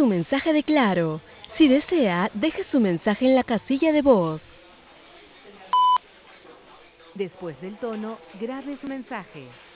mensaje de Claro. Si desea, deje su mensaje en la casilla de voz. Después del tono, grabe su mensaje.